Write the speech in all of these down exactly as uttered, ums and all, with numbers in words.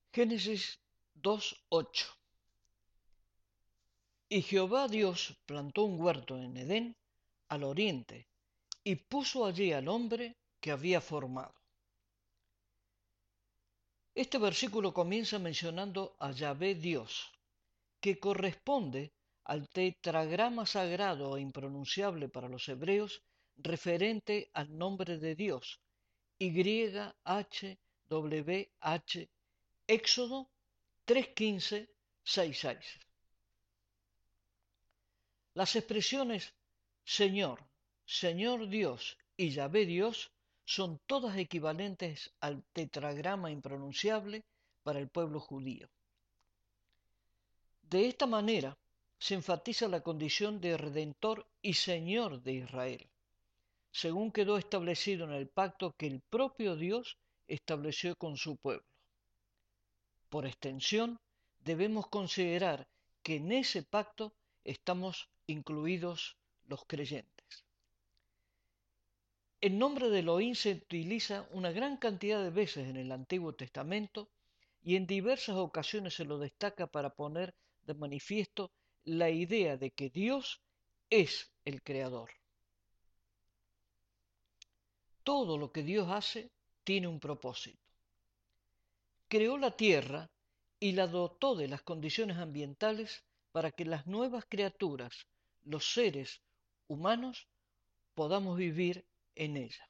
Génesis dos ocho. Y Jehová Dios plantó un huerto en Edén, al oriente, y puso allí al hombre que había formado. Este versículo comienza mencionando a Yahvé Dios, que corresponde al tetragrama sagrado e impronunciable para los hebreos referente al nombre de Dios, Y H W H, Éxodo tres quince, seis seis. Las expresiones Señor, Señor Dios y Yahvé Dios son todas equivalentes al tetragrama impronunciable para el pueblo judío. De esta manera se enfatiza la condición de Redentor y Señor de Israel, según quedó establecido en el pacto que el propio Dios estableció con su pueblo. Por extensión, debemos considerar que en ese pacto estamos incluidos los creyentes. El nombre de Elohim se utiliza una gran cantidad de veces en el Antiguo Testamento y en diversas ocasiones se lo destaca para poner de manifiesto la idea de que Dios es el creador. Todo lo que Dios hace tiene un propósito. Creó la tierra y la dotó de las condiciones ambientales para que las nuevas criaturas, los seres humanos, podamos vivir en ella.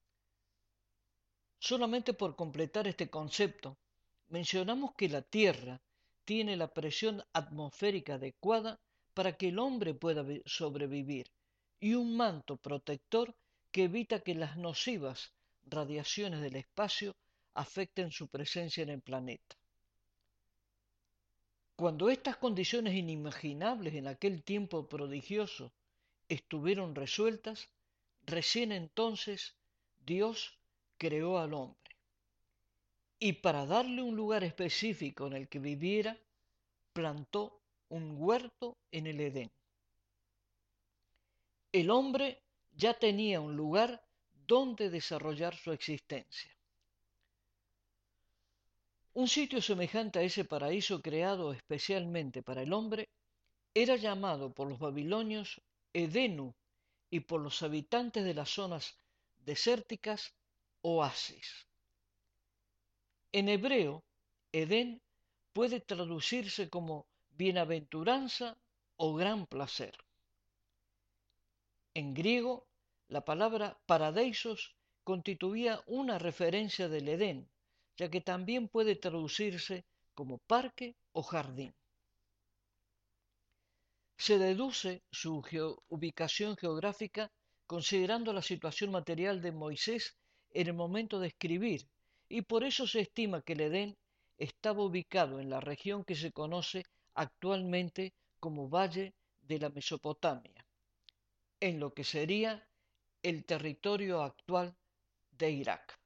Solamente por completar este concepto, mencionamos que la Tierra tiene la presión atmosférica adecuada para que el hombre pueda sobrevivir y un manto protector que evita que las nocivas radiaciones del espacio afecten su presencia en el planeta. Cuando estas condiciones inimaginables en aquel tiempo prodigioso estuvieron resueltas, recién entonces Dios creó al hombre. Y para darle un lugar específico en el que viviera, plantó un huerto en el Edén. El hombre ya tenía un lugar donde desarrollar su existencia. Un sitio semejante a ese paraíso creado especialmente para el hombre era llamado por los babilonios Edenu y por los habitantes de las zonas desérticas oasis. En hebreo, Edén puede traducirse como bienaventuranza o gran placer. En griego, la palabra paradeisos constituía una referencia del Edén, ya que también puede traducirse como parque o jardín. Se deduce su geo ubicación geográfica considerando la situación material de Moisés en el momento de escribir, y por eso se estima que el Edén estaba ubicado en la región que se conoce actualmente como Valle de la Mesopotamia, en lo que sería el territorio actual de Irak.